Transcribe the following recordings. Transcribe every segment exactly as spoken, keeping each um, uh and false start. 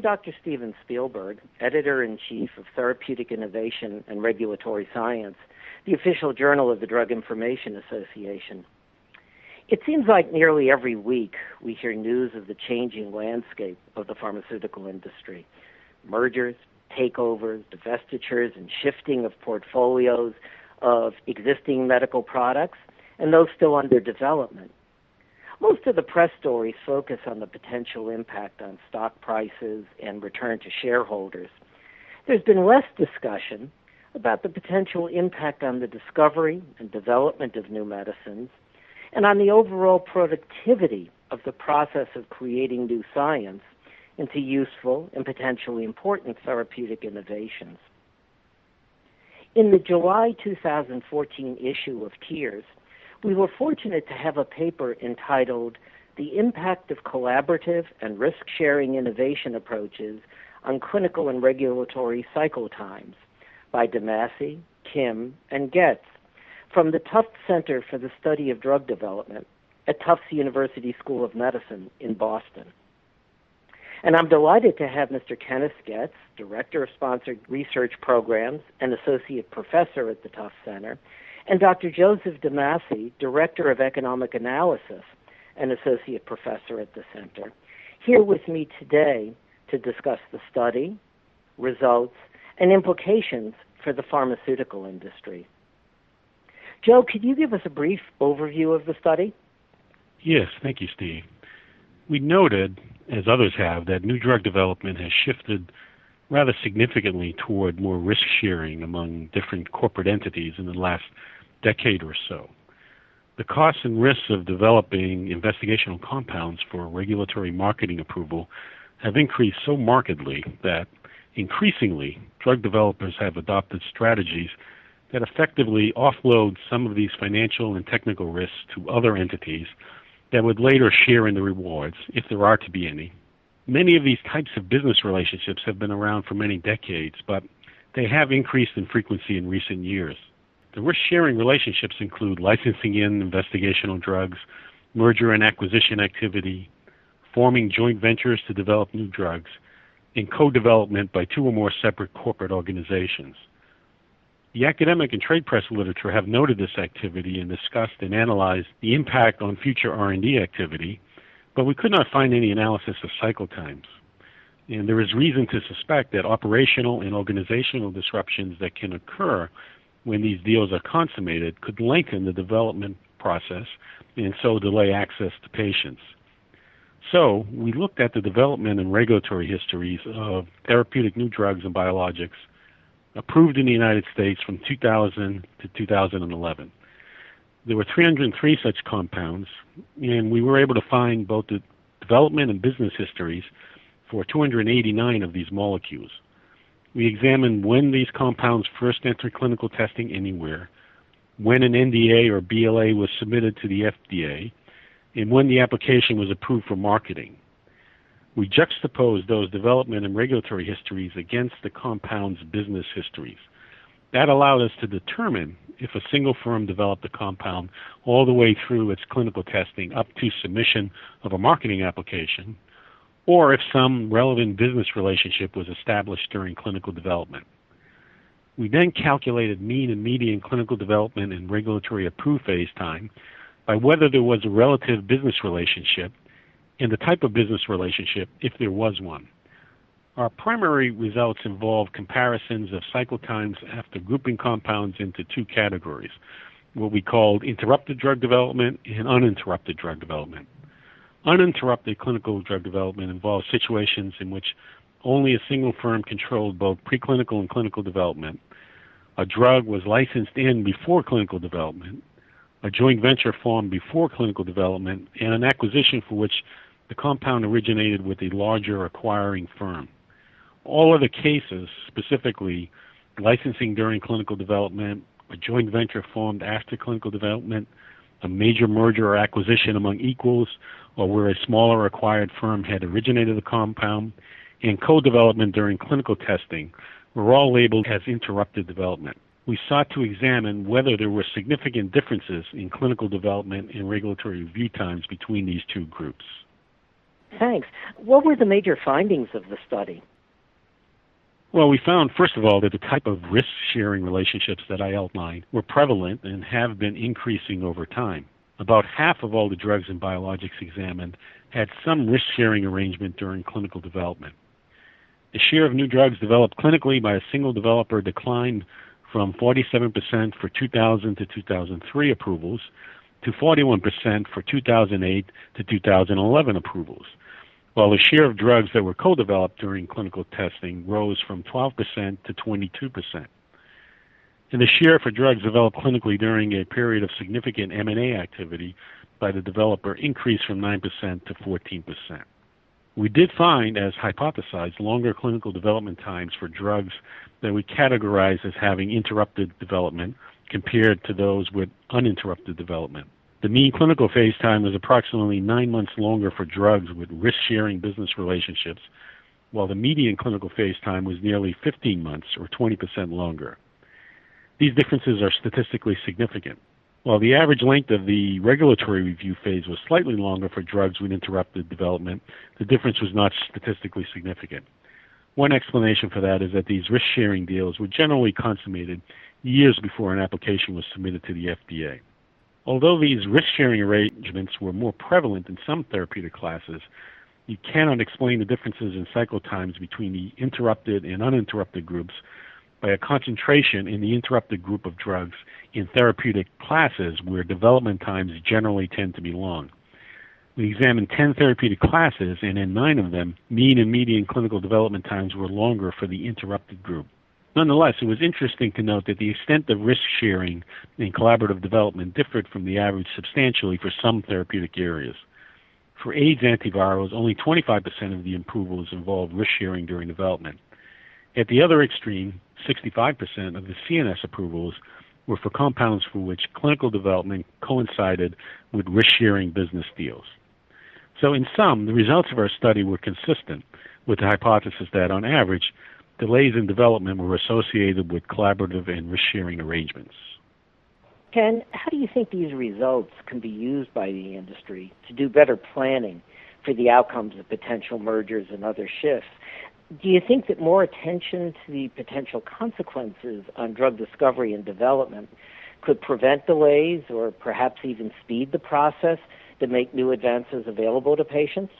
Doctor Steven Spielberg, Editor-in-Chief of Therapeutic Innovation and Regulatory Science, the official journal of the Drug Information Association. It seems like nearly every week we hear news of the changing landscape of the pharmaceutical industry. Mergers, takeovers, divestitures, and shifting of portfolios of existing medical products and those still under development. Most of the press stories focus on the potential impact on stock prices and return to shareholders. There's been less discussion about the potential impact on the discovery and development of new medicines and on the overall productivity of the process of creating new science into useful and potentially important therapeutic innovations. In the July two thousand fourteen issue of Tears, we were fortunate to have a paper entitled The Impact of Collaborative and Risk-Sharing Innovation Approaches on Clinical and Regulatory Cycle Times by DeMasi, Kim, and Getz from the Tufts Center for the Study of Drug Development at Tufts University School of Medicine in Boston. And I'm delighted to have Mister Kenneth Getz, Director of Sponsored Research Programs and Associate Professor at the Tufts Center, and Doctor Joseph DeMasi, Director of Economic Analysis and Associate Professor at the Center, here with me today to discuss the study, results, and implications for the pharmaceutical industry. Joe, could you give us a brief overview of the study? Yes, thank you, Steve. We noted, as others have, that new drug development has shifted rather significantly toward more risk sharing among different corporate entities in the last decade or so. The costs and risks of developing investigational compounds for regulatory marketing approval have increased so markedly that increasingly drug developers have adopted strategies that effectively offload some of these financial and technical risks to other entities that would later share in the rewards, if there are to be any. Many of these types of business relationships have been around for many decades, but they have increased in frequency in recent years. The risk-sharing relationships include licensing in investigational drugs, merger and acquisition activity, forming joint ventures to develop new drugs, and co-development by two or more separate corporate organizations. The academic and trade press literature have noted this activity and discussed and analyzed the impact on future R and D activity, but we could not find any analysis of cycle times. And there is reason to suspect that operational and organizational disruptions that can occur when these deals are consummated could lengthen the development process and so delay access to patients. So we looked at the development and regulatory histories of therapeutic new drugs and biologics approved in the United States from two thousand to two thousand eleven. There were three hundred three such compounds, and we were able to find both the development and business histories for two hundred eighty-nine of these molecules. We examined when these compounds first entered clinical testing anywhere, when an N D A or B L A was submitted to the F D A, and when the application was approved for marketing. We juxtaposed those development and regulatory histories against the compound's business histories. That allowed us to determine if a single firm developed a compound all the way through its clinical testing up to submission of a marketing application, or if some relevant business relationship was established during clinical development. We then calculated mean and median clinical development and regulatory approved phase time by whether there was a relative business relationship and the type of business relationship, if there was one. Our primary results involve comparisons of cycle times after grouping compounds into two categories, what we called interrupted drug development and uninterrupted drug development. Uninterrupted clinical drug development involves situations in which only a single firm controlled both preclinical and clinical development. A drug was licensed in before clinical development, a joint venture formed before clinical development, and an acquisition for which the compound originated with a larger acquiring firm. All other cases, specifically licensing during clinical development, a joint venture formed after clinical development, a major merger or acquisition among equals, or where a smaller acquired firm had originated the compound, and co-development during clinical testing, were all labeled as interrupted development. We sought to examine whether there were significant differences in clinical development and regulatory review times between these two groups. Thanks. What were the major findings of the study? Well, we found, first of all, that the type of risk-sharing relationships that I outlined were prevalent and have been increasing over time. About half of all the drugs and biologics examined had some risk-sharing arrangement during clinical development. The share of new drugs developed clinically by a single developer declined from forty-seven percent for two thousand to two thousand three approvals to forty-one percent for two thousand eight to two thousand eleven approvals, while the share of drugs that were co-developed during clinical testing rose from twelve percent to twenty-two percent. And the share for drugs developed clinically during a period of significant M and A activity by the developer increased from nine percent to fourteen percent. We did find, as hypothesized, longer clinical development times for drugs that we categorize as having interrupted development compared to those with uninterrupted development. The mean clinical phase time was approximately nine months longer for drugs with risk-sharing business relationships, while the median clinical phase time was nearly fifteen months, or twenty percent longer. These differences are statistically significant. While the average length of the regulatory review phase was slightly longer for drugs with interrupted development, the difference was not statistically significant. One explanation for that is that these risk-sharing deals were generally consummated years before an application was submitted to the F D A. Although these risk-sharing arrangements were more prevalent in some therapeutic classes, you cannot explain the differences in cycle times between the interrupted and uninterrupted groups by a concentration in the interrupted group of drugs in therapeutic classes where development times generally tend to be long. We examined ten therapeutic classes, and in nine of them, mean and median clinical development times were longer for the interrupted group. Nonetheless, it was interesting to note that the extent of risk-sharing in collaborative development differed from the average substantially for some therapeutic areas. For AIDS antivirals, only twenty-five percent of the approvals involved risk-sharing during development. At the other extreme, sixty-five percent of the C N S approvals were for compounds for which clinical development coincided with risk-sharing business deals. So in sum, the results of our study were consistent with the hypothesis that, on average, delays in development were associated with collaborative and risk-sharing arrangements. Ken, how do you think these results can be used by the industry to do better planning for the outcomes of potential mergers and other shifts? Do you think that more attention to the potential consequences on drug discovery and development could prevent delays or perhaps even speed the process to make new advances available to patients?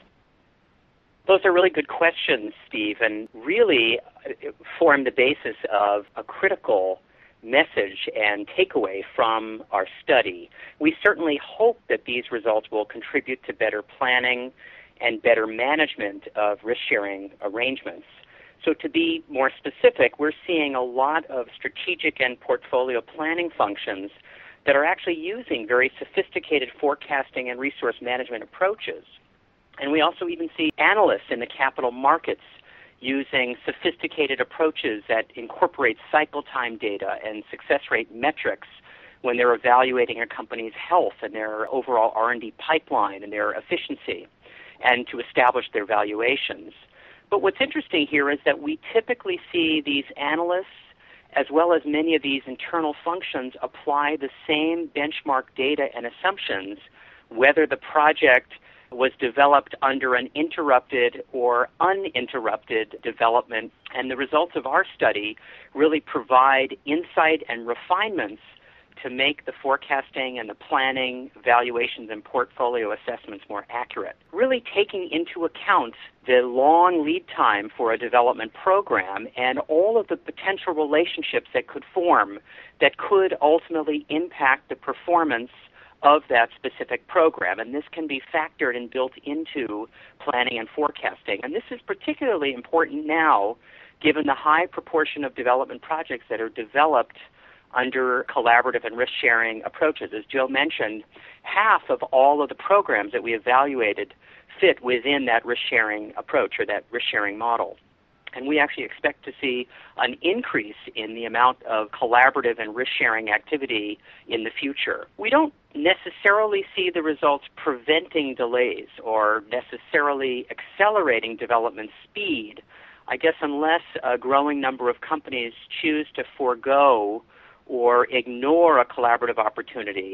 Those are really good questions, Steve, and really form the basis of a critical message and takeaway from our study. We certainly hope that these results will contribute to better planning and better management of risk-sharing arrangements. So to be more specific, we're seeing a lot of strategic and portfolio planning functions that are actually using very sophisticated forecasting and resource management approaches. And we also even see analysts in the capital markets using sophisticated approaches that incorporate cycle time data and success rate metrics when they're evaluating a company's health and their overall R and D pipeline and their efficiency, and to establish their valuations. But what's interesting here is that we typically see these analysts, as well as many of these internal functions, apply the same benchmark data and assumptions, whether the project was developed under an interrupted or uninterrupted development. And the results of our study really provide insight and refinements to make the forecasting and the planning, valuations, and portfolio assessments more accurate. Really taking into account the long lead time for a development program and all of the potential relationships that could form that could ultimately impact the performance of that specific program. And this can be factored and built into planning and forecasting. And this is particularly important now, given the high proportion of development projects that are developed under collaborative and risk-sharing approaches. As Joe mentioned, half of all of the programs that we evaluated fit within that risk-sharing approach or that risk-sharing model. And we actually expect to see an increase in the amount of collaborative and risk-sharing activity in the future. We don't necessarily see the results preventing delays or necessarily accelerating development speed, I guess, unless a growing number of companies choose to forego or ignore a collaborative opportunity,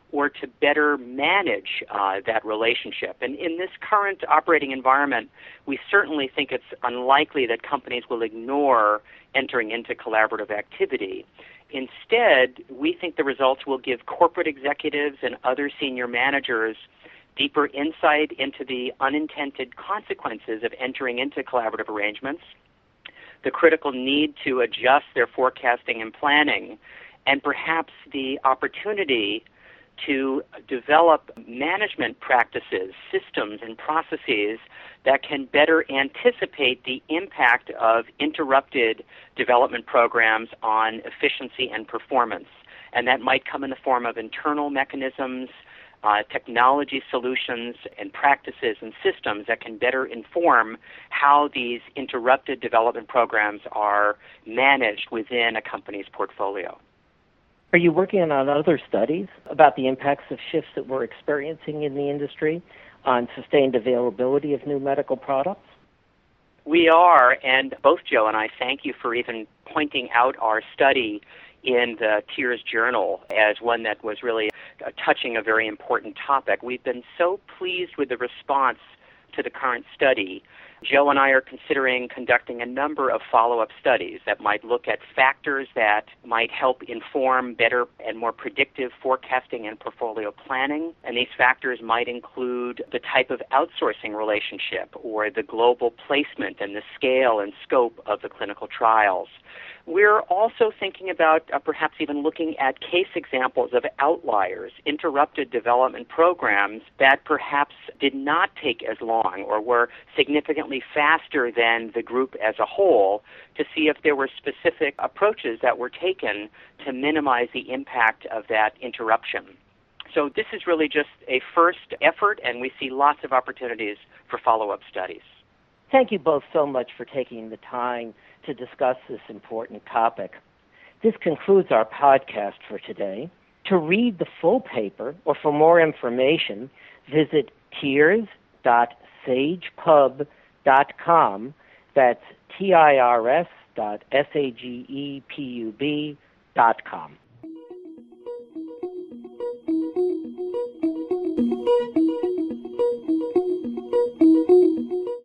or to better manage uh, that relationship. And in this current operating environment, we certainly think it's unlikely that companies will ignore entering into collaborative activity. Instead, we think the results will give corporate executives and other senior managers deeper insight into the unintended consequences of entering into collaborative arrangements, the critical need to adjust their forecasting and planning, and perhaps the opportunity to develop management practices, systems, and processes that can better anticipate the impact of interrupted development programs on efficiency and performance. And that might come in the form of internal mechanisms, uh, technology solutions, and practices and systems that can better inform how these interrupted development programs are managed within a company's portfolio. Are you working on other studies about the impacts of shifts that we're experiencing in the industry on sustained availability of new medical products? We are, and both Joe and I thank you for even pointing out our study in the Tears Journal as one that was really uh, touching a very important topic. We've been so pleased with the response to the current study. Joe and I are considering conducting a number of follow-up studies that might look at factors that might help inform better and more predictive forecasting and portfolio planning. And these factors might include the type of outsourcing relationship or the global placement and the scale and scope of the clinical trials. We're also thinking about uh, perhaps even looking at case examples of outliers, interrupted development programs that perhaps did not take as long or were significantly faster than the group as a whole, to see if there were specific approaches that were taken to minimize the impact of that interruption. So this is really just a first effort, and we see lots of opportunities for follow-up studies. Thank you both so much for taking the time to discuss this important topic. This concludes our podcast for today. To read the full paper or for more information, visit tirs dot sagepub dot com. That's T I R S dot S A G E P U B dot com.